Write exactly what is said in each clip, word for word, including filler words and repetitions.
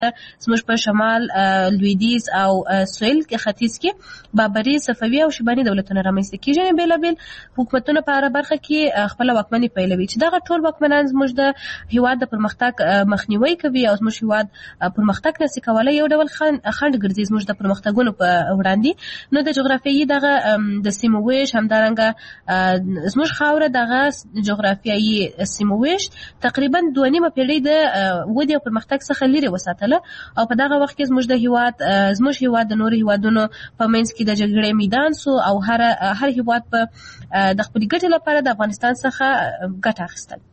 زموږ په شمال لویدیځ او سویل کې ختیځ کې بابري صفوي او شیباني دولتونه رامنځته کېږي. بېلابېل حکومتونه په هره برخه کې خپله واکمني پیلوي چې دغه ټول واکمنان زموږ د هېواد د پرمختګ مخنیوی کوي او زموږ هېواد پرمختګ نسي کولی، یو ډول خنډ ګرځي زموږ د پرمختګونو په وړاندې. نو د جغرافیایي دغه د سیمو ویش همدارنګه زموږ خاوره دغه جغرافیایي سیمو ویش تقریبا دوه نیمه پیړۍ د ودې او پرمختګ څخه لرې وساتله او په دغه وخت کې زموږ د هیواد زموږ هیواد د نورو هیوادونو په منځ کې د جګړې میدان سو او هر هر هیواد په د خپلې ګټې لپاره د افغانستان څخه ګټه اخیستل.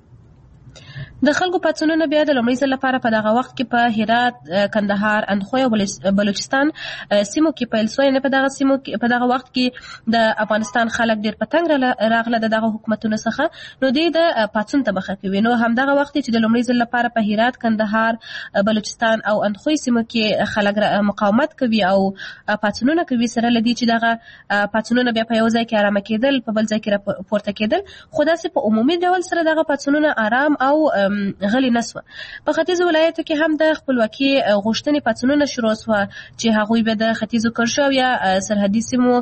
د خلکو پاڅونونه بیا د لومړي ځل لپاره په دغه وخت کې په هرات، کندهار، اندخوی او بلوچستان سیمو کې پیل شوی. نه په دغه سیمو کې په دغه وخت کې د افغانستان خلک ډېر په تنګ راغله د دغه حکومتونو څخه، نو دوی د پاڅون ته مخه کوي. نو همدغه وخت چې د لومړي ځل لپاره په هرات، کندهار، بلوچستان او اندخوی سیمو کې خلک مقاومت کوي او پاڅونونه کوي، سره لدی چې دغه پاڅونونه بیا په یو ځای کې آرامه کېدل، په بل ځای کې پورته کېدل، خو داسې په عمومي ډول سره دغه پاڅونونه آرام او غلی نسوه. په ختیځو ولایتو کې هم د خپلواکي غوښتنې پاڅونونه شروع سوه چې هغوی به د ختیځو کرښو یا سرحدي سیمو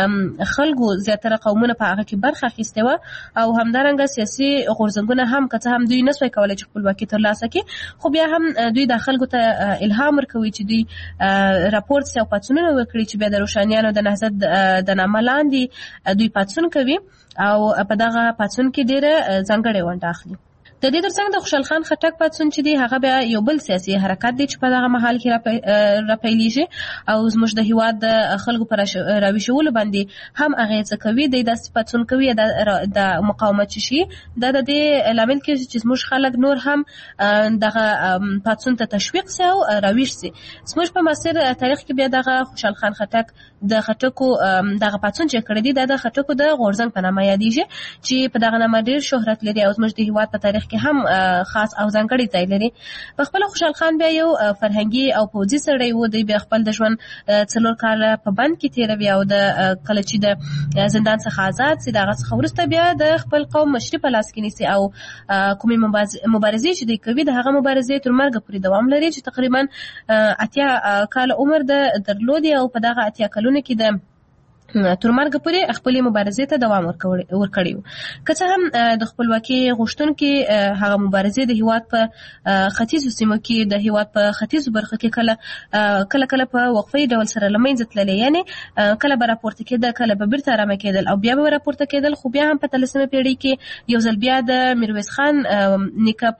خلکو زیاتره قومونه په هغه کې برخه اخیستې وه او همدارنګه سیاسي غورځنګونه هم که څه هم دوی نسوی کولی چې خپلواکي ترلاسه کړي، خو بیا هم دوی د خلکو ته الهام ورکوي چې دوی راپورټ سي او پاڅونونه وکړي چې بیا د روښانیانو د نهضت د نامه لاندې دوی پاڅون کوي او په دغه پاڅون کې ډېره ځانګړې ونډه اخلي. د دې ترڅنګ د خوشحال خان خټک پاڅون چې دی هغه بیا یو بل سیاسي حرکت دی چې په دغه مهال کې راپیلېږي او زموږ د هېواد د خلکو په راویښولو باندې هم اغېزه کوي. دی داسې پاڅون کوي د مقاومت چې شي دا د دې لامل کېږي چې زموږ خلک نور هم دغه پاڅون ته تشویق سي او راویښ سي. زموږ په معاصر تاریخ کې بیا دغه خوشحال خان خټک د خټکو دغه پاڅون چې کړی دی دا د خټکو د غورځنګ په نامه یادېږي چې په دغه نامه ډېر شهرت لري او زموږ د هېواد په تاریخ کې هم خاص او ځانګړی ځای لري. په خپل خوشحال خان بیا یو فرهنګي او پوځي سړی و، دی بیا خپل د ژوند څلور کاله په بند کې تېروي او د کله چې د زندان څخه آزاد سي د هغه څخه وروسته بیا د خپل قوم مشري په لاس کې نیسي او کومې مبارزې چې دی کوي د هغه مبارزې تر مرګه پورې دوام لري چې تقریبا اتیا کاله عمر د درلودي او په دغه اتیا کلونو کې د تر مرګه پورې خپلې مبارزې ته دوام ورکړی و. که څه هم د خپلواکي غوښتونکي هغه مبارزې د هېواد په ختیځو سیمو کې د هېواد په ختیځو برخو کې کله کله کله په وقفي ډول سره له منځه تللې، یعنې کله به راپورته کېدل، کله به بیرته ارامه کېدل او بیا به راپورته کېدل. خو بیا هم په اتلسمه پیړۍ کې یو ځل بیا د میرویس خان نیکه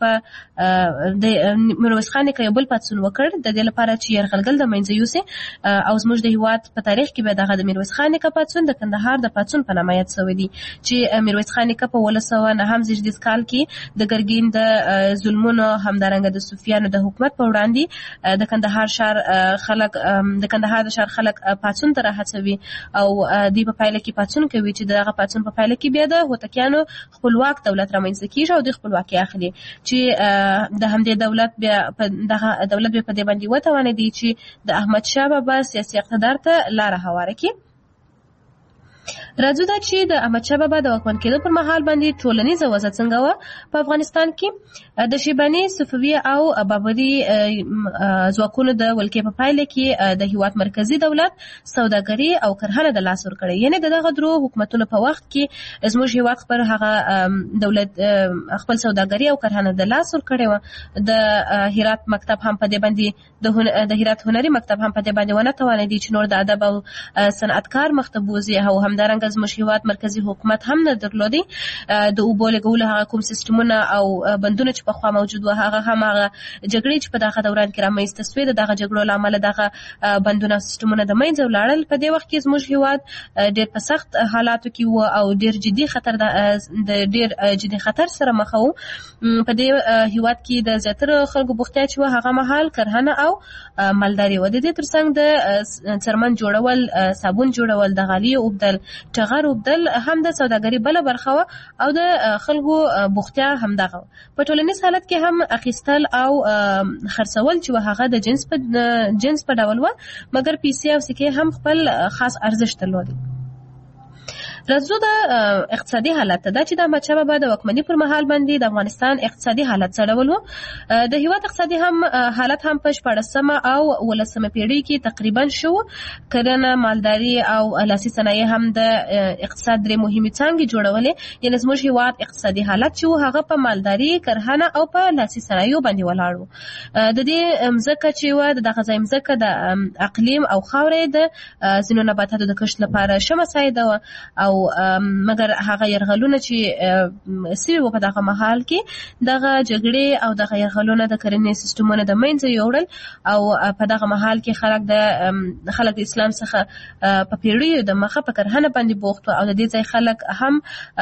په د میرویس خان نیکه یو بل پاڅون وکړ د دې لپاره چې یرغلګل د منځه یوسي او زموږ د هېواد په تاریخ کې بیا دغه د میرویس خان نیکه پاڅون د کندهار د پاڅون په نامه یاد شوی دی چې میرویس خان نیکه په اوولس سوه نهم زېږدیز کال کې د ګرګین د ظلمونو همدارنګه د صوفیانو د حکومت په وړاندې د کندهار ښار خلک د کندهار د ښار خلک پاڅون ته راهڅوي او دوی په پایله کې پاڅون کوي چې دغه پاڅون په پایله کې بیا د هوتکیانو خپلواک دولت رامنځته کېږي او دوی خپلواکي اخلي چې د همدې دولت بیا دغه دولت بیا په دې باندې وتوانېدی چې د احمدشاه بابا سیاسي اقتدار ته لاره هواره کړي. راځو دا چې د احمدشاه بابا د واکمن کېدو پر مهال باندې ټولنیزه وضع څنګه وه په افغانستان کې. د شیباني، صفوي او بابري ځواکونو د ولکې په پایله کې د هېواد مرکزي دولت سوداګري او کرهنه د لاس ورکړی، یعنې د دغه درو حکومتونو په وخت کې زموږ هېواد خپل هغه دولت خپل سوداګري او کرهنه د لاس ورکړې وه. د هرات مکتب هم په دې باندې د هرات هنري مکتب هم په دې باندې ونه توانېدی چې نور د ادب او صنعتکار مخ ته بوځي او همدارنګه زموږ هېواد مرکزي حکومت هم نه درلودی. د اوبو لګولو هغه کوم سیستمونه او بندونه چې پخوا موجود وه هغه هم هغه جګړې چې په دغه دوران کې رامنځته سوې د دغه جګړو له امله دغه بندونه او سیستمونه د منځه ولاړل. په دې وخت کې زموږ هېواد ډېر په سخت حالاتو کې و او ډېر جدي خطر د ډېر جدي خطر سره مخ و. په دې هېواد کې د زیاتره خلکو بوختیا چې وه هغه مهال کرهنه او مالداري وه. د دې ترڅنګ د څرمن جوړول، صابون جوړول، د غالۍ اوبدل، ټغر اوبدل هم د سوداګري بله برخه وه او د خلکو بوختیا همدغه وه. په ټولنیز حالت کې هم اخیستل او خرڅول چې وه هغه د جنس په جنس په ډول وه، مګر پیسې او سکې هم خپل خاص ارزښت درلود. راځو د اقتصادي حالت ته. دا چې د احمدشاه بابا د واکمنۍ پر مهال باندې د افغانستان اقتصادي حالت څه ډول و. د هیواد اقتصادي هم حالت هم په شپاړسمه او ولسمه پیړۍ کې تقریبا شو. کرنه، مالداري او لاسي صنایع هم د اقتصاد درې مهمې څانګې جوړولې. یعنې زموږ هیواد اقتصادي حالت چې هغه په مالداري، کرهنه او په لاسي صنایعو باندې ولاړ و. د دې مځکه چې و د دغه ځای مځکه د اقلیم او خاورې د ځینو نباتاتو د کښت لپاره ښه مساعده وه، او مګر هغه یرغلونه چې سوي وو په دغه مهال کې، دغه جګړې او دغه یرغلونه د کرنې سیستمونه د منځه یوړل، او په دغه مهال کې خلک د خلک د اسلام څخه په پیړیو د مخه په کرهنه باندې بوخت وو، او د دې ځای خلک هم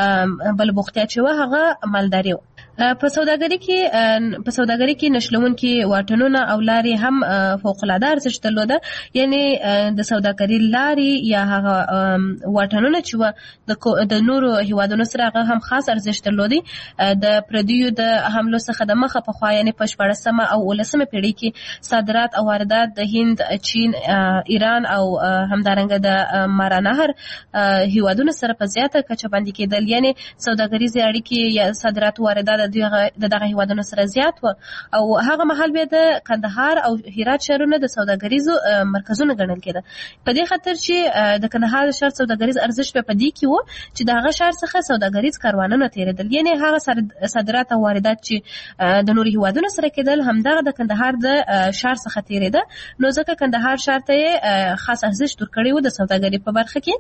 بل بوختیا چې وه هغه مالداري وه. په سوداګرۍ کې په سوداګرۍ کې نښلونکي واټنونه او لارې هم فوق العاده ارزښت درلوده. یعنې د سوداګرۍ لارې یا هغه واټنونه چې وه د نورو هیوادونو سره هغه هم خاص ارزښت درلودی. د پردیو د حملو څخه د مخه پخوا یعنې په شپاړسمه او ولسمه پیړۍ کې صادرات او واردات د هند، چین، ایران او همدارنګه د مارانهر هیوادونو سره په زیاته کچه باندې کېدل. یعنې سوداګریزې اړیکې یا صادرات او واردات د دغه هیوادونو سره زیات و، او هغه مهال بیا د کندهار او هرات ښارونه د سوداګریزو مرکزونه ګڼل کېده. په دې خاطر چې د کندهار ښار سوداګریز ارزښت په دې کې و چې د هغه ښار څخه سوداګریز کاروانونه تېرېدل. یعنې هغه صادرات او واردات چې د نورو هیوادونو سره کېدل همدغه د کندهار د ښار څخه تېرېده. نو ځکه کندهار ښار ته یې خاص ارزښت ورکړی و د سوداګرۍ په برخه کې.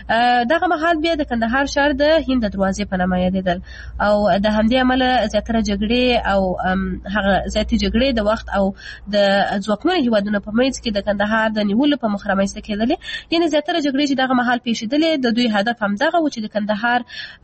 دغه مهال بیا د کندهار ښار د هند د دروازې په نامه یادېدل، او د همدې امله زیاتره جګړې او هغه زیاتې جګړې د وخت او د ځواکمنو هیوادونو په منځ کې د کندهار د نیولو په موخه رامنځته کېدلې. یعنې زیاتره جګړې چې دغه مهال پیښېدلې د دوی هدف همدغه و چې د کندهار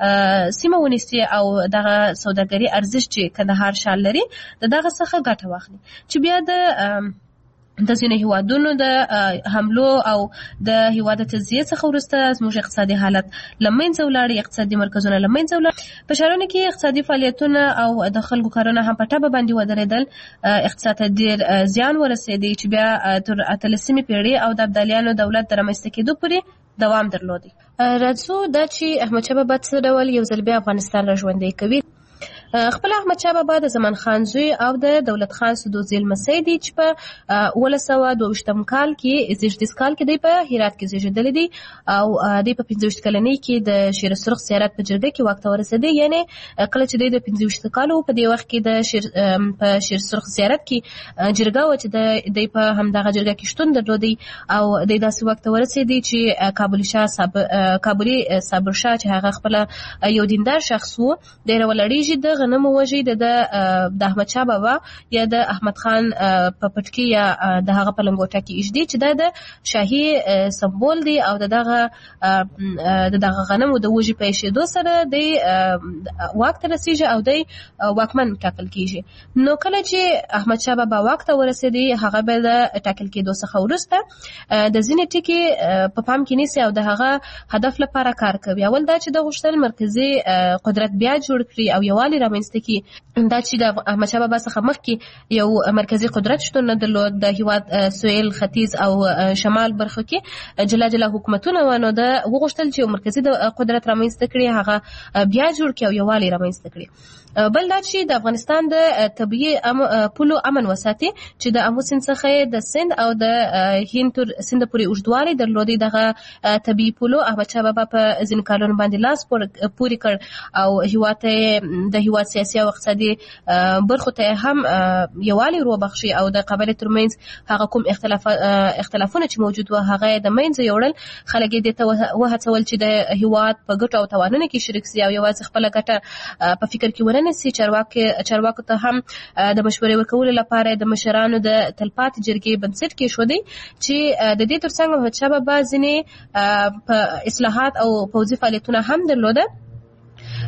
سیمه ونیسي او دغه سوداګري ارزښت چې کندهار ښار لري د دغه څخه ګټه واخلي، چې بیا د د ځینو هیوادونو د حملو او د هیواد تجزیې څخه وروسته زموږ اقتصادي حالت له منځه ولاړ، اقتصادي مرکزونه له منځه ولاړ. په ښارونو کې اقتصادي فعالیتونه او د خلکو کارونه هم په ټپه باندې ودرېدل. اقتصاد ته ډېر زیان ورسېدی چې بیا تر اتلسمې پیړۍ او د ابدالیانو دولت د رامنځته کېدو پورې دوام درلودی. راځو دا چې احمدشاه بابا څه ډول یو ځل بیا افغانستان را ژوندی کوي. خپل احمدشاه بابا د زمان خان زوی او د دولت خان سدوزي لمسی دی چې په اوولس سوه دوه ویشتم کال کې زیږدیز کال کې دی په هرات کې زیږېدلی دی، او دی په پنځه ویشت کلنۍ کې د شیر سرخ زیارت په جرګه کې واک ته ورسېدی. یعنې کله چې دی د پنځه ویشت کالو په دې وخت کې د شیر په شیر سرخ زیارت کې جرګه وه چې دی په همدغه جرګه کې شتون درلودی، او دی داسې واک ته ورسېدی چې کابلي شاه کابلي صابر شاه چې هغه خپله یو دیندار شخص و، دی راولړېږي د غنمو وژي د د احمدشاه بابا یا د احمد خان په پټکي یا د هغه په لنګوټه کې ایږدي چې دا د شاهي سمبول دی، او د دغه د دغه غنمو د وژي په ایښېدو سره دی واک ته رسېږي او دی واکمن ټاکل کېږي. نو کله چې احمدشاه بابا واک ته ورسېدی هغه به د ټاکل کېدو څخه وروسته د ځینې ټکي په پام کې نیسي او د هغه هدف لپاره کار کوي. اول دا چې د غوښتل مرکزي قدرت بیا جوړ کړي او یووالی رامنځته کړي. دا چې د احمدشاه بابا څخه مخکې یو مرکزي قدرت شتون نه درلود، د هیواد سویل، ختیځ او شمال برخو کې جلا جلا حکومتونه و، نو د وغوښتل چې یو مرکزي قدرت رامنځته کړي، هغه بیا جوړ کړي او یووالی رامنځته کړي. بل دا چې د افغانستان د طبیعي پولو امن وساتي چې د امو سیند څخه د سند او د هند تر سند پورې اوږدوالی درلودی. دغه طبیعي پولو احمدشاه بابا په ځینو کارونو باندې لاس پورې کړ، او هیواد ته د هیواد سیاسي او اقتصادي برخو ته هم یووالی وروبخښي، او د قبایلو ترمنځ هغه کوم اختلافونه چې موجود و هغه د منځه یوړل. خلک یې دې ته وهڅول چې د هیواد په ګټو او تاوانونو کې شریک سي او یوازې خپله ګټه په فکر کې ونه نسي. چارواکو ته هم د مشورې ورکولو لپاره د مشرانو د تلپاتې جرګې بنسټ کېښودی چې د دې ترڅنګ احمدشاه بابا ځینې په اصلاحات او پوځي فعالیتونه هم درلوده.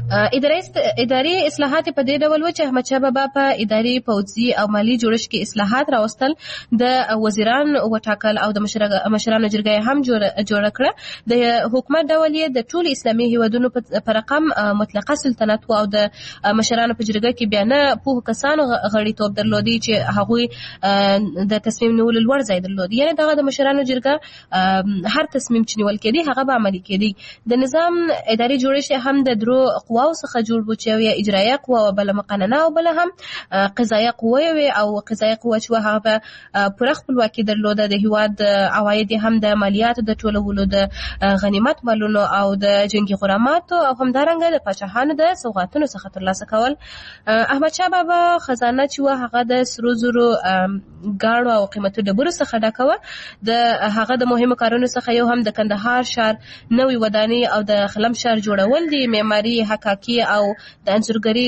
اداري اصلاحات په دې ډول و چې احمدشاه بابا په اداري پوځي او مالی جوړښت کې اصلاحات راوستل، د وزیران وټاکل او د مشرانو جرګه هم جوړ کړه. د حکومت ډول یې د ټول اسلامي هیوادونو په رقم مطلقه سلطنت او د مشرانو په جرګه کې بیا نه پوه کسانو غړیتوب درلودي چې هغوی د تصمیم نیولو لوړ ځای درلودي. یعنې دغه د مشرانو جرګه هر تصمیم چې نیول کېدی هغه به عملي کېدی. د نظام اداري جوړښت هم د درو قواو څخه جوړ و چې یو اجرایه قوه او بله مقننه او بله هم قضایه قوه وي. او قضایه قوه چې هغه به پوره خپلواکي درلوده، د هیواد عواید هم د مالیاتو د ټولولو، د غنیمت مالونو او د جنگي غراماتو او همدارنګه د پاچاهانو د سوغاتونو څخه ترلاسه کول. احمدشاه بابا خزانه چې و هغه د سرو زرو ګاڼو او قیمتي ډبرو څخه ډکه وه. د هغه د مهمو کارونو څخه یو هم د کندهار ښار نوې ودانۍ او د خلم ښار جوړول دي. معماري، حکاکي او د انځورګري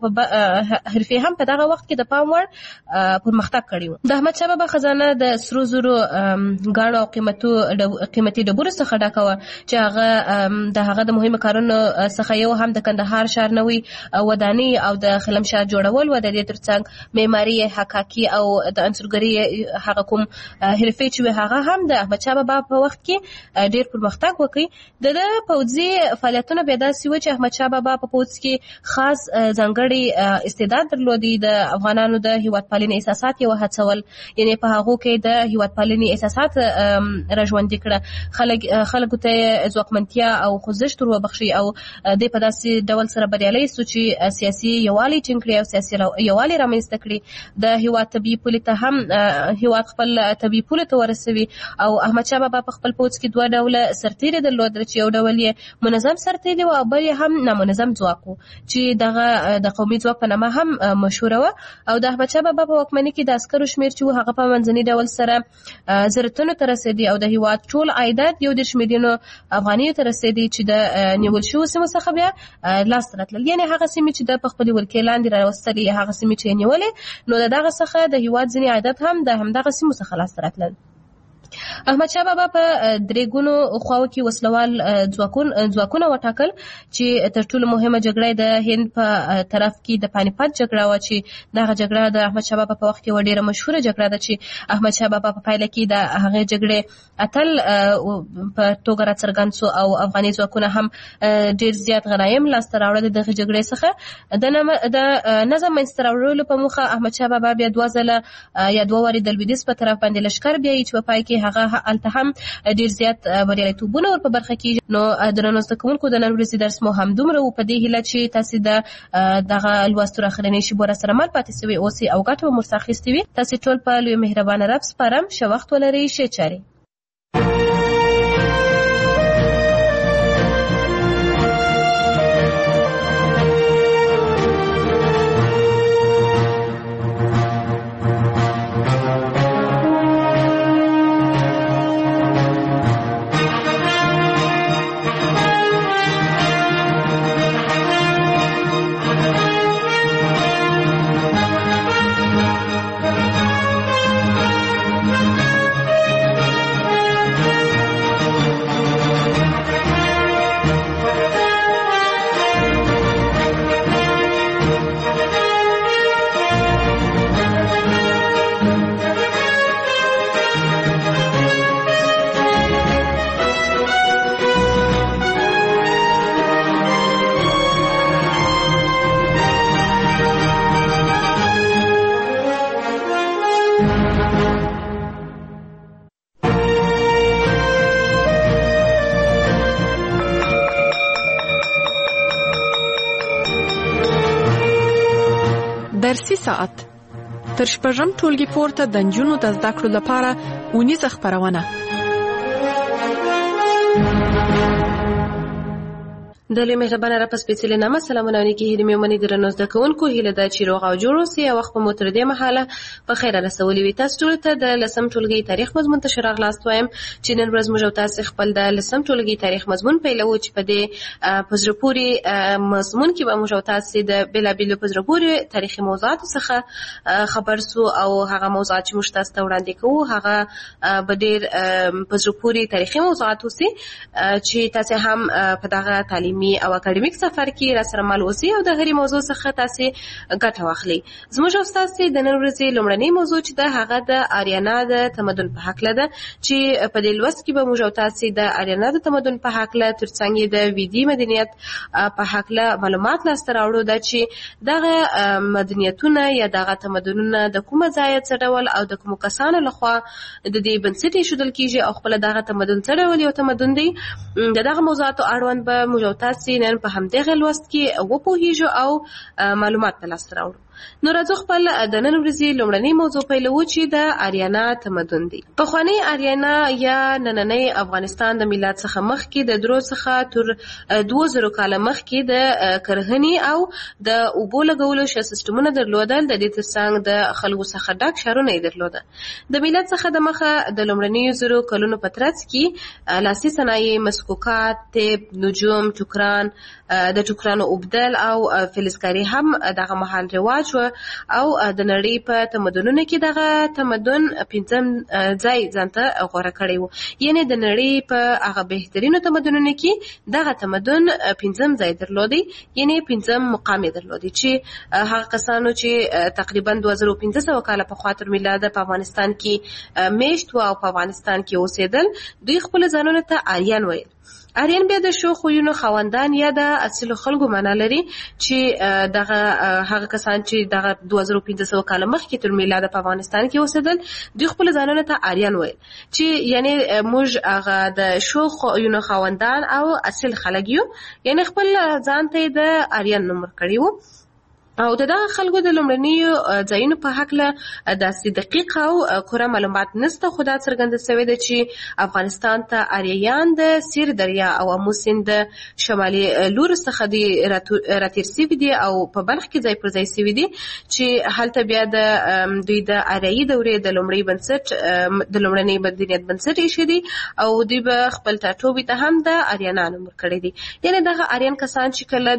حرفې هم په دغه وخت کې د پام وړ پرمختګ کړی و. د احمدشاه بابا خزانه د سرو زرو ګاڼو او قیمتي ډبرو څخه ډکه وه چې هغه د هغه د مهمو کارونو څخه یو هم د کندهار ښار نوې ودانۍ او د خلم ښار جوړول و. د دې ترڅنګ معماري، حکاکي او د انځورګري هغه کوم حرفې چې هغه هم د احمدشاه بابا په وخت کې ډیر پرمختګ وکړي. د د پوځي فعالیتونه بیا داسې و چې احمدشاه بابا په پوځ کې خاص ځانګړی استعداد درلودي. د افغانانو د هیوادپالنې احساسات یې وهڅول، یعنې په هغو کې د هیوادپالنې احساسات راژوندي کړه. خلک خلکو ته ځواکمنتیا او خوځښت ور وبخښي او دوی په داسې ډول سره بریالي سو چې سیاسي یووالی ټینګ کړي او سیاسي یووالی رامنځته کړي. د هیواد طبیعي پولې ته هم هیواد خپل طبیعي پولې ته ورسوي. او احمدشاه بابا په خپل پوځ کې دوه ډوله سرتیري درلودل چې یو ډول یې منظم سرتیري و او بل یې هم نامنظم ځواک و چې دغه د قومي ځواک په نامه هم مشهوره وه. او د احمدشاه بابا په واکمنۍ کې د عسکرو شمېر چې و هغه په منځني ډول سره زرتونو ته رسېدی او د هیواد ټول عایدات یو دېرش میلیونو افغانیو ته رسېدی چې د نیول شویو سیمو څخه بیا لاسته راتلل. یعنې هغه سیمې چې د په خپلې ولکې لاندې راوستلې، هغه سیمې چې یې نیولې، نو د دغه څخه د هیواد ځینې عایدات هم د همدغه سیمو څخه لاسته راتلل. احمدشاه بابا په درې ګونو خواو کې وسلوال ځواکونه وټاکل چې تر ټولو مهمه جګړه د هند په طرف کې د پانیپت جګړه وه چې دغه جګړه د احمدشاه بابا په وخت کې ډېره مشهوره جګړه ده چې احمدشاه بابا په پایله کې د هغې جګړې اتل په توګه راڅرګند سو او افغاني ځواکونه هم ډېر زیات غنایم لاسته راوړل دغې جګړې څخه. د نظم منځته راوړلو په موخه احمدشاه بابا بیا دوه ځله یا دوه وارې د لویدیځ په طرف باندې لښکر بیایي چې په پای کې هغه هلته هم ډیر زیات بریالیتوبونه ور په برخه کېږي. نو درنو زده کوونکو د نن ورځې درس مو همدومره و. په دې هیله چې تاسې د دغه لوستو راخرنۍ شیبو راسره مل پاتې سوي اوسئ او ګټه به مو ورڅخه اخیستې وي. تاسې ټول په لوی مهربانه رب سپارم. ښه وخت ولرئ. ښې چارې. درسي ساعت تر شپږم ټولګي پورته د نجونو د زده کړو لپاره اونیزه خپرونه. د لوی مهربانه رب سپېڅلې نامه سلامونه نیکې هیلې مې ومنئ. درنو زده کوونکو، هیله ده چې روغ او جوړ اوسئ او وخت به مو تر دې مهاله په خیره رسولی وي. تاسو ټولو ته د لسم ټولګي تاریخ مضمون ته ښه راغلاست وایم چې نن ورځ موږ او تاسې خپل د لسم ټولګي تاریخ مضمون پیلوو چې په دې په زړه پورې مضمون کې به موږ او تاسې د بېلابېلو په زړه پورې تاریخي موضوعاتو څخه خبر سو او هغه موضوعات چې موږ تاسو ته وړاندې کوو هغه به ډېر په زړه پورې تاریخي موضوعات اوسي چې تاسې هم په دغه تعلیمي علمي او اکاډمیک سفر کې را سره مل اوسئ او د هرې موضوع څخه تاسو ګټه واخلئ. زموږ او ستاسو د نن ورځې لومړنۍ موضوع چې ده هغه د آریانا د تمدن په هکله ده چې په دې لوست کې به موږ او تاسو د آریانا د تمدن په هکله ترڅنګ د ویدي مدنیت په هکله معلومات لاسته راوړو دا چې دغه مدنیتونه یا دغه تمدنونه د کومه ځایه څه ډول او د کومو کسانو لخوا د دې بنسټ ایښودل کیږي او خپل دغه تمدن څه ډول یو تمدن دی. د دغه موضوعاتو اړوند به موږ او تاسو نن په همدغه لوست کې وپوهیږو او معلومات ترلاسه راوړو. نو راځو خپل د نن ورځې لومړنۍ موضوع پیلوو چې د آریانا تمدن دی. پخوانی آریانا یا نننۍ افغانستان د میلاد څخه مخکې د درو څخه تر دوه زرو کاله مخکې د کرهنې او د اوبو لګولو ښه سیستمونه درلودل. د دې ترڅنګ د خلکو څخه ډک ښارونه یې درلوده. د میلاد څخه د مخه د لومړنیو زرو کلونو په ترڅ کې لاسي صنایع، مسکوکات، طب، نجوم، ټوکران، د ټوکرانو اوبدل او فلزکاري هم دغه مهال رواج و او د نړۍ په تمدنونو کې دغه تمدن پنځم ځای ځانته غوره کړی و. یعنی د نړۍ په هغه بهترینو تمدنونو کې دغه تمدن پنځم ځای درلودی، یعنی پنځم مقام درلودی چې هغه کسانو چې تقریبا دوه زره پنځه سوه کاله پخوا تر میلاده په افغانستان کې میشت و او په افغانستان کې اوسېدل، دوی خپل ځانونو ته آریان ویل. آریان بیا د ښو خویونو خاوندان یا د اصلو خلکو معنا لري چې دغه هغه کسان چې دغه دوه زره پنځه سوه کاله مخکې تر میلاده په افغانستان کې اوسېدل، دوی خپل ځانونو ته آریان ویل چې یعنی موږ هغه د ښو خویونو خاوندان او اصل خلک یو، یعنی خپل ځان ته د آریان نوم ورکړی وو. او د دغه خلکو د لومړنیو ځایونو په هکله داسې دقیق او پوره معلومات نشته، خو دا څرګنده شوې ده چې افغانستان ته آریایان د سیر دریا او امو سیند د شمالي لوري څخه دي راتېر شوي دي او په بلخ کې ځای پر ځای شوي دي چې هلته بیا د دوی د آریایي دورې د لومړي بنسټ د لومړني مدنیت بنسټ ایښی دي او دوی به خپل ټاټوبي ته هم د آریانا نوم ورکړی دي. یعنې دغه آریان کسان چې کله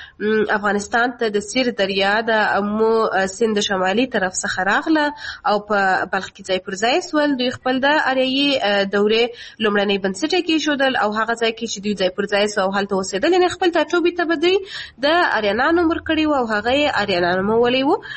د افغانستان ته د سیر دریا د امو سیند شمالي طرف څخه راغله او په بلخ کې ځای پر ځای سول، دوی خپل د آریایي دورې لومړنۍ بنسټ یې کېښودل او هغه ځای کې چې دوی ځای پر ځای سو او هلته اوسېدل، یعنې خپل ټاټوبي ته به دوی د آریانا نوم ورکړی و او هغه یې آریانا نومولی و.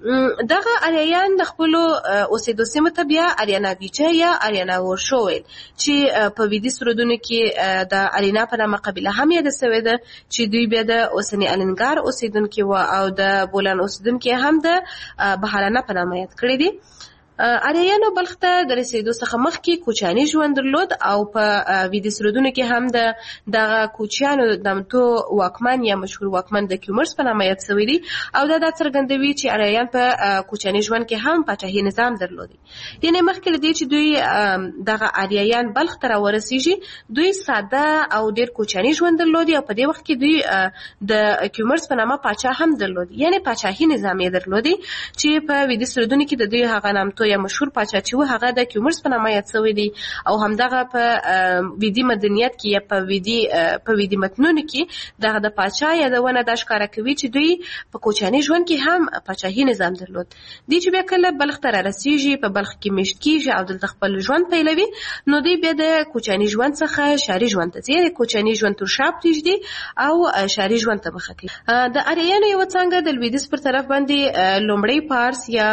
دغه آریایان د خپلو اوسېدو سیمو ته بیا آریانا بیجه یا آریانا ورشو ویل چې په ویدي سرودونو کې د آریانا په نامه قبیله هم یاده سوې ده چې دوی بیا د اوسني الینګار اوسېدونکي و او د بولان اوسېدونکي هم د بهارانه په نامه یاد کړي دي. آریایانو بلخ ته د رسېدو څخه مخکې کوچیاني ژوند درلود او په ویدي سرودونو کې هم د دغه کوچیانو نامتو واکمن یا مشهور واکمن د کیومرس په نامه یاد شوی دی او دا دا څرګندوي چې آریایان په کوچیاني ژوند کې هم پاچاهي نظام درلودی. یعنې مخکې له دې چې دوی دغه آریایان بلخ ته راورسېږي، دوی ساده او ډېر کوچیاني ژوند درلودي او په دې وخت کې دوی د کیومرس په نامه پاچا هم درلودي، یعنې پاچاهي نظام یې درلودي چې په ویدي سرودونو کې د دوی هغه نامتو یا مشهور پاچا چې و هغه د کیومرس په نامه یاد شوی دی او همدغه په ویدي مدنیت کې یا په ویدي په ویدي متنونو کې دغه د پاچا یادونه دا ښکاره کوي چې دوی په کوچیاني ژوند کې هم پاچاهي نظام درلود. دوی چې بیا کله بلخ ته رارسېږي، په بلخ کې میشت کېږي او دلته خپل ژوند پیلوي، نو دوی بیا د کوچیاني ژوند څخه ښاري ژوند ته ځي، کوچیاني ژوند تر شا پرېږدي او ښاري ژوند ته مخه کوي. د آریایانو یوه څانګه د لویدیځ پر طرف باندې لومړی پارس یا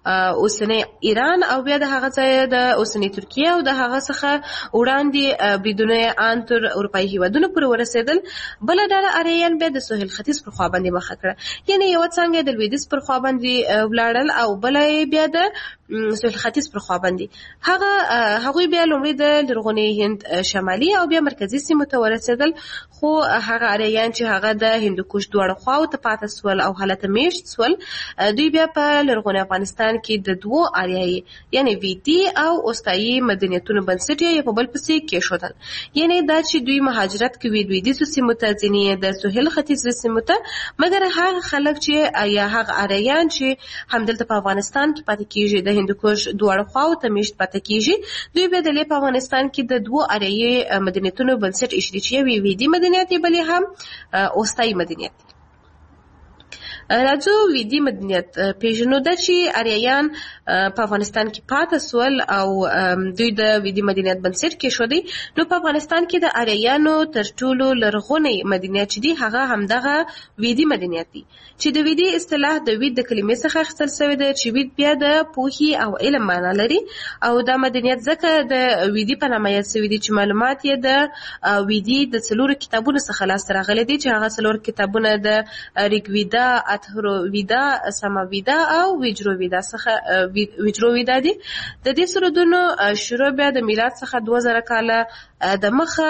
اوسنی ایران او بیا د هغه ځای د اوسنۍ ترکیه او د هغه څخه وړاندې بریدونه ان تر اروپایي هیوادونو پورې ورسېدل. بله ډله آریایان بیا د سهیل ختیځ پر خوا باندې مخه کړه، یعنې یوه څانګه د لویدیځ پر خوا باندې ولاړل او بله یې بیا د سهیل ختیځ پر خوا باندې هغه هغوی بیا لومړی د لرغوني هند شمالي او بیا مرکزي سیمو ته ورسېدل، خو هغه آریایان چې هغه د هندوکش دواړو خواو ته پاته سول او هلته میشت سول، دوی بیا په لرغوني افغانستان کې د دوو آریایي یعنی ویدي او اوستایي مدنیتونو بنسټ یې په بل پسې کېښودل. یعنې دا چې دوی مهاجرت کوي لویدیځو سیمو ته، ځینې د سهیل ختیځو سیمو ته، مګر هغه خلک چې یا هغه آریایان چې همدلته په افغانستان کې پاتې کېږي، د هندوکش دواړو خواو ته میشت پاتې کېږي، دوی بیا د په افغانستان کې د دوو آریایي مدنیتونو بنسټ ایښی چې یو یې ویدي مدنیت یې بل یې هم اوستایي مدنیت. راځو ویدي مدنیت پیژنو. د چې اریایان په افغانستان کې پاتې سول او دوی د ویدي مدنیت بنسټ کې شو دي، نو په افغانستان کې د اریایانو تر ټولو لرغونی مدنیت چې دی هغه همدغه ویدي مدنیت دی، چې د ویدي اصطلاح د وید د کلمې څخه اخیستل شوی دی، چې وید بیا د پوهې او علم معنا لري. او دا مدنیت ځکه د ویدي په نامه یاد شوی دی چې معلومات یې د ویدي د څلورو کتابونو څخه لاسته راغلي دي، چې هغه څلور کتابونه د ریګ ویدا، اتھرو ویدا، سما ویدا او ویجرو ویدا څخه ویجرو ویدا دي. د دې سرودونو شروع بیا د میلاد څخه دوه زره کاله د مخه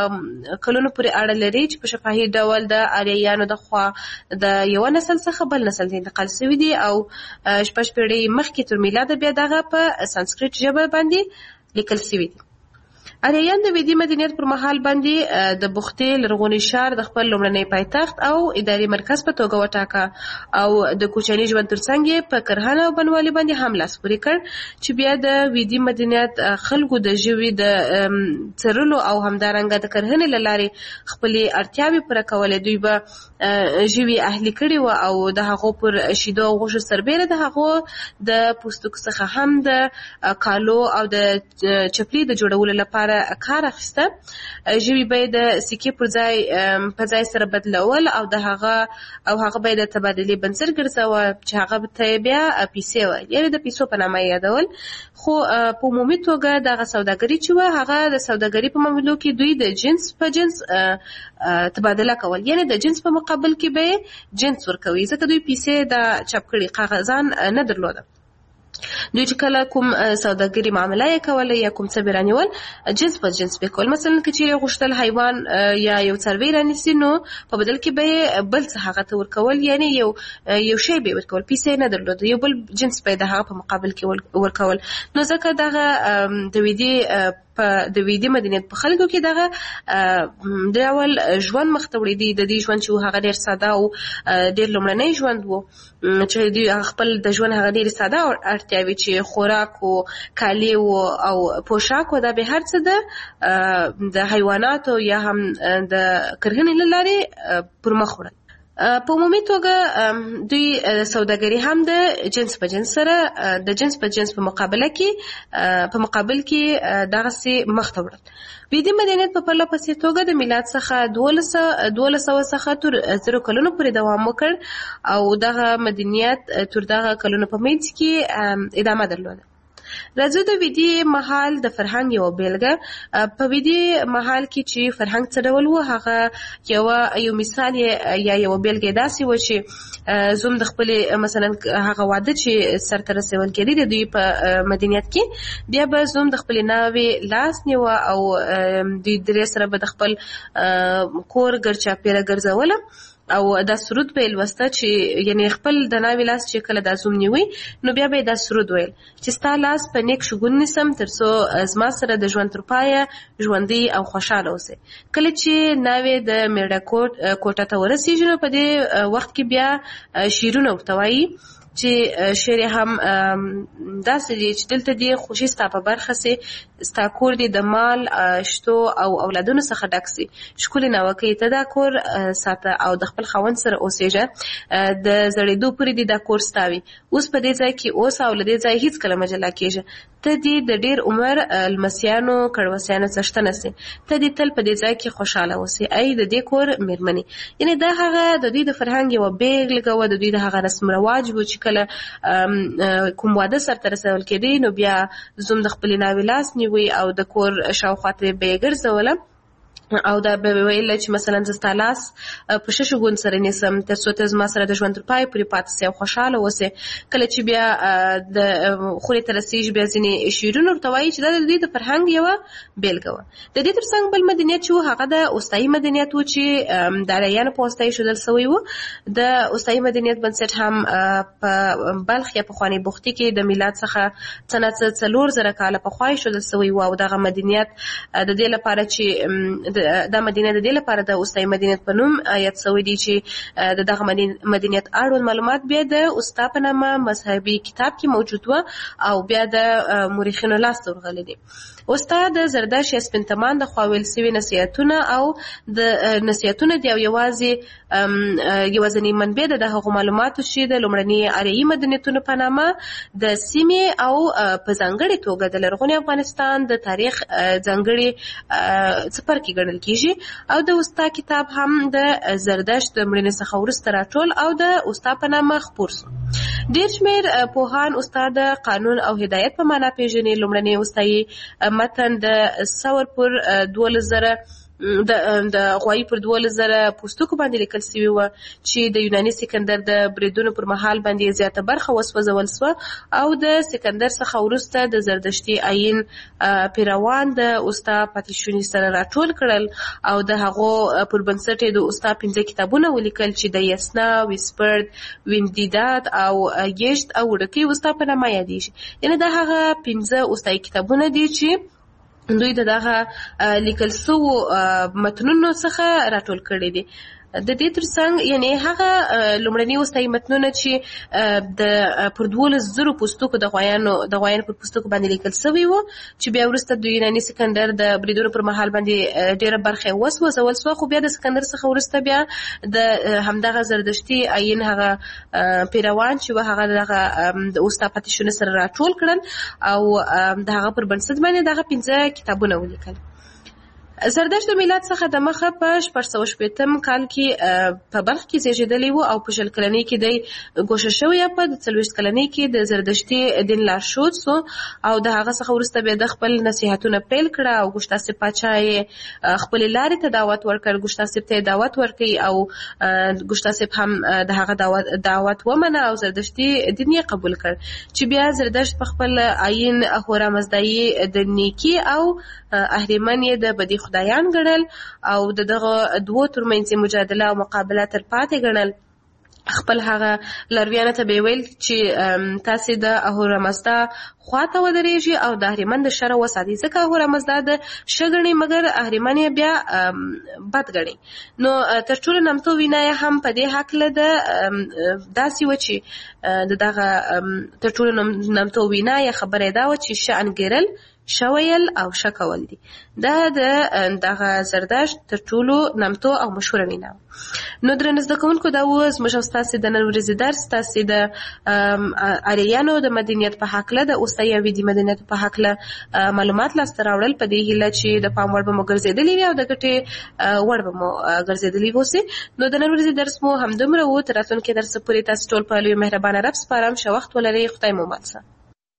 کلونو پورې اړه لري، چې په شفاهي ډول د اریایانو د خوا د یو نسل څخه بل نسل ته انتقال شوی دي او شپږ پیړۍ مخکې تر میلاد بیا دغه په سانسکریت ژبه باندې لیکل شوی دي. اریایان د ویدي مدنیت پر مهال باندې د بختې لرغوني ښار د خپل لومړنی پایتخت او اداري مرکز په توګه وټاکه او د کوچني ژوند ترڅنګ یې په کرهنه او بڼوالۍ باندې هم لاس پورې کړ، چې بیا د ویدي مدنیت خلکو د ژوي د څرلو او همدارنګه د کرهنې له لارې خپلې اړتیاوې پوره کولې. دوی به ژوي اهلي کړي وو او د هغو پر شیدو او غوښو سربیره د هغو د پوستکو څخه هم د کالو او د چپلي د جوړولو لپاره کار اخیسته. ژوي به د سکې پر ځای په ځای سره بدلول او د هغه او هغه به د تبادلې بنسټ ګرځاوه، چې هغه ته بیا پیسې ویل، یعنې د پیسو په نامه یادول. خو په عمومي توګه دغه سوداګري چې وه هغه د سوداګري په معاملو کې دوی د جنس په جنس تبادله کول، یعنې د جنس په مقابل کې به جنس ورکوي، ځکه دوی پیسې د چاپ کړي کاغذان نه درلوده. دوی چې کله کوم سوداګري معامله یې کوله یا کوم څه به رانیول جنس په جنس به کول. مثلا که چیرې غوښتل حیوان یا یو څاروی رانیسي نو په بدل کې به بل څه هغه ته ورکول، یعنی یو یو شی به ورکول، پیسې نه درلود، یو بل جنس به د هغه په مقابل کې ورکول. نو ځکه دغه د ویدي په د ویدي مدنیت په خلکو کې دغه ډول ژوند مخ ته وړي دي. د دې ژوند چې هغه ډېر ساده او ډېر لومړنی ژوند و، چې دوی خپل د ژوند هغه ډېرې ساده اړتیاوې چې خوراک و، کالي و او پوشاک و، دا به هر څه د د حیواناتو یا هم د کرهنې له لارې پر مخ وړل. په عمومي توګه دوی سوداګري هم د جنس په جنس سره د جنس په جنس په مقابله کې په مقابل کې دغسې مخ ته وړل. ویدي مدنیت په پرله پسې توګه د میلاد څخه دولس سوه څخه تر زرو کلونو پورې دوام وکړ او دغه مدنیت تر دغه کلونو په منځ کې ادامه درلوده. راځو د ویدي مهال د فرهنګ یو بیلګه. په ویدي مهال کې چې فرهنګ څه ډول و، هغه یو یو مثال یا یو بیلګه داسې و چې زوم د خپلې مثلا هغه واده چې سرته رسول کېدی د دوی په مدنیت کې، بیا به زوم د خپلې ناوې لاس نیوه او دوی درې سره به د خپل کور ګرچاپېره ګرځوله او دا سرود به لوسته، چې یعنی خپل د ناوې لاس چې کله دا زوم نیوي نو بیا به دا سرود ویل چې ستا لاس په نیک شګون نیسم تر څو زما سره د ژوند تر پایه ژوندی او خوشحاله اوسې. کله چې ناوې د میړه کوټ کوټه ته ورسېږي نو په دې وخت کې بیا شیرونه ورته وایي، چې شعر هم داسې دی چې دلته دی خوشي ستا په برخه سي، ستا کور دی د مال شتو او اولادونو څخه ډک سي، ښکلې ناوکۍ ته دا کور ساته او د خپل خاوند سره اوسېږه، د زړېدو پورې دی دا کور ستا وي، اوس په دې ځای کې اوسه او له دې ځای هېڅ کله مه جلا کېږه، ته دې د ډېر عمر لمسیانو کړوسیانو څښتنه سي، ته دې تل په دې ځای کې خوشحاله اوسې، ای د دې کور مېرمنې. یعنې دا هغه د دوی د فرهنګ یوه بېلګه وه، د دوی د هغه رسم رواج و چې کله کوم واده سرته رسول کېدی نو بیا زوم د خپلې ناوې لاس نیوي او د کور شاوخوا ته به یې ګرځوله او دا به ویل چې مثلا زه ستا لاس په ښه شګون سره نیسم تر څو ته زما سره د ژوند تر پایه پورې پاتې سې او خوشحاله اوسې. کله چې بیا د خونې ته رسېږي بیا ځینې شعرونه ورته وایي چې دا د دوی د فرهنګ یوه بېلګه وه. د دې تر څنګ بل مدنیت چې و هغه د اوستایي مدنیت و چې د اریانو په واسطه ایښودل سوی و. د اوستایي مدنیت بنسټ هم په بلخ یا پخوانۍ بختي کې د میلاد څخه څه نه څه څلور زره کاله پخوا ایښودل سوی و او دغه مدنیت د دې لپاره چې دا مدینه د دې لپاره د اوستای مدینه په نوم یاد شوی دی چې د دغه مدینه اړوند معلومات بیا د اوستا په نامه مذهبي کتاب کې موجود و او بیا د مورخینو لاس ته ورغلی دی. اوستا د زردشت یا سپین تمان د خوا ویل سوي نصیحتونه او د نصیحتونه دی او یوازې یوازینی منبع د هغو معلوماتو چې د لومړني اریایي مدنیتونو په نامه د سیمې او په ځانګړې توګه د لرغوني افغانستان د تاریخ ځانګړي څپرکي ګڼل کیږي او د اوستا کتاب هم د زردشت د مړینې څخه وروسته راټول او د اوستا په نامه خپور سو. ډېر شمېر پوهان اوستا د قانون او هدایت په معنا پیژني. لومړنی اوستایي متن د ثور پر دولس زره د د غوایي پر دولس زره پوستکو باندې لیکل سوي وه چې د یوناني سکندر د بریدونو پر مهال باندې زیاته برخه وسوځول سوه او د سکندر څخه وروسته د زردشتي آیین پیروان د اوستا پاتې شوني سره راټول کړل او د هغو پر بنسټ یې د اوستا پنځه کتابونه ولیکل چې د یسنا، ویسپرد، ویندیداد او یشت او وړکۍ اوستا په نامه یادېږي. یعنې دا هغه پنځه اوستایي کتابونه دي چې دوی د دغه لیکل سوو متنونو څخه راټول کړي دي. د دې ترڅنګ یعنی هغه لومړني اوستایي متنونه چې د پر دولس زرو پوستکو د غوایانو د غوایانو پر پوستکو باندې لیکل سوي وو چې بیا وروسته د یوناني سکندر د بریدونو پر مهال باندې ډېره برخه یې وسوځول سوه، خو بیا د سکندر څخه وروسته بیا د همدغه زردشتي آیین هغه پیروان چې وه هغه دغه د اوستا پاتې شونو سره راټول کړل او د هغه پر بنسټ باندې دغه پنځه کتابونه ولیکل. زردشت د میلاد څخه د مخه په شپږ سوه شپېتم کال کې په بلخ کې زیږېدلی و او په شل کلنۍ کې دی ګوښه شوی، په څلوېښت کلنۍ کې د زردشتي دین لارښود سو او د هغه څخه وروسته بیا د خپل نصیحتونه پیل کړه او ګوشتاسب پاچا یې خپلې لارې ته دعوت ورکړ. ګوشتاسب ته یې دعوت ورکوي او ګوشتاسب هم د هغه دعوت ومنه او زردشتي دین یې قبول کړ چې بیا زردشت په خپل آیین هورامزدایي د نیکي او اهریمن یې د بدی خدایان ګڼل او د دغه دوو ترمنځ مجادله او مقابله تر پاتې ګڼل. خپل هغه لارویانو ته به ویل چې تاسې د اهورامزدا خواته ودرېږي او د اهریمن د شره وساتئ، ځکه اهورامزدا د ښه ګڼي مګر اهریمن یې بیا بد ګڼي. نو تر ټولو نامتو وینا یې هم په دې هکله ده داسې وه چې د دغه تر ټولو نامتو وینا یې خبره یې دا وه چې ښه انګېرل، ښه ویل او ښه کول دي. دا د دغه زردشت تر ټولو نامتو او مشهوره وینا. نو درنو زده کوونکو، دا و زموږ او ستاسې د نن ورځې درس، ستاسې د اریانو د مدنیت په هکله، د اوستایي او ویدي مدنیت په هکله معلومات لاسته راوړل، په دې هیله چې د پام وړ به مو ګرځېدلي وي او د ګټې وړ به مو ګرځېدلي اوسي. نو د نن ورځې درس مو همدومره و. تر راتلونکي درس پورې تاسو ټول په لوی مهربانه رب سپارم. ښه وخت ولرئ. خدای مو مل شه.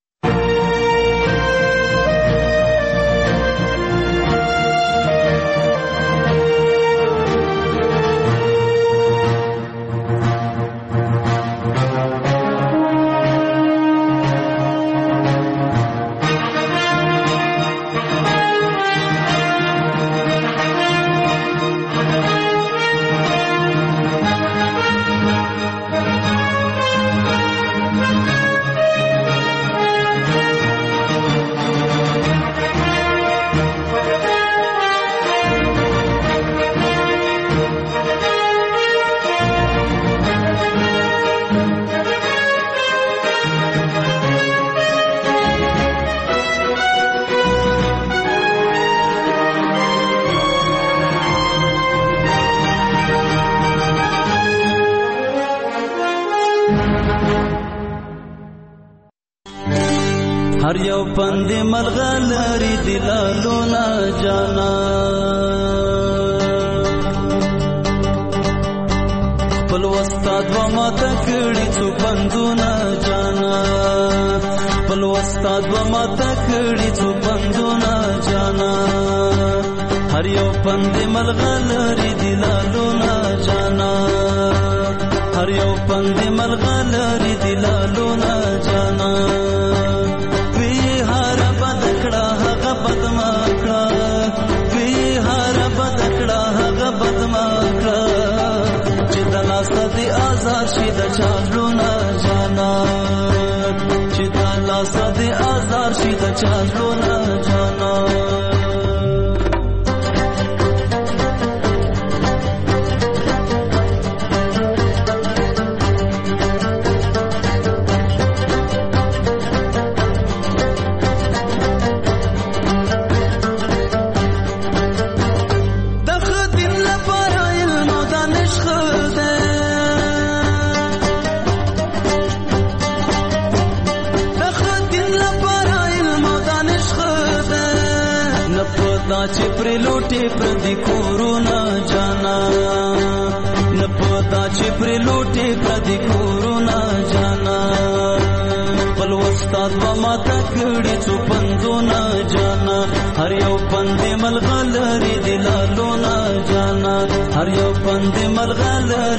هر یو پند ملغلری دلالونا جانا خپل وستاد و ما تکړی څو پندونه جانا خپل وستاد و ما تکړی څو پندونه جانا هر یو پند ملغلری دلالونا جانا هر یو پند ملغلری دلالونا جانا شي د چالونا جانا چې د لاس د آزار شي د چالونا جانا پتا چې پر لوټي پر دې کورونا جانا نه پتا چې پر لوټي پر دې کورونا جانا بل استاد و ما تکړی څو پنځونه جانا هر یو پندې ملغلري دلالو نه جانا هر یو پندې ملغلري